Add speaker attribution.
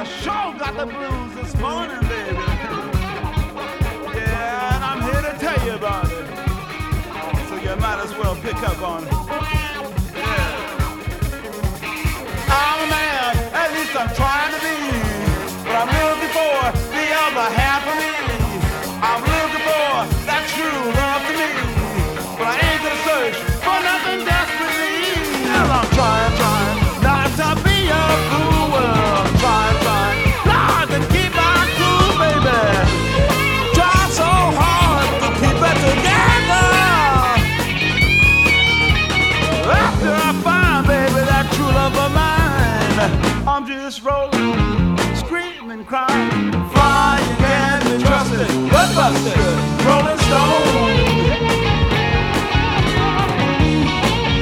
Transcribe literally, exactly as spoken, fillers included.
Speaker 1: sure got the blues this morning, baby. Yeah, and I'm here to tell you about it. So you might as well pick up on it. Yeah. I'm a man, at least I'm trying to be. But I'm looking for the other half of me. I'm looking for that true love to me. But I ain't gonna search for nothing desperately. And I'm trying, trying not to be a fool. I'm trying, trying not to keep my cool, baby. Try so hard to keep it together. After I find, baby, that true love of mine, I'm just rolling, screaming, crying, flying, can't be trusted, but busted, rolling stone.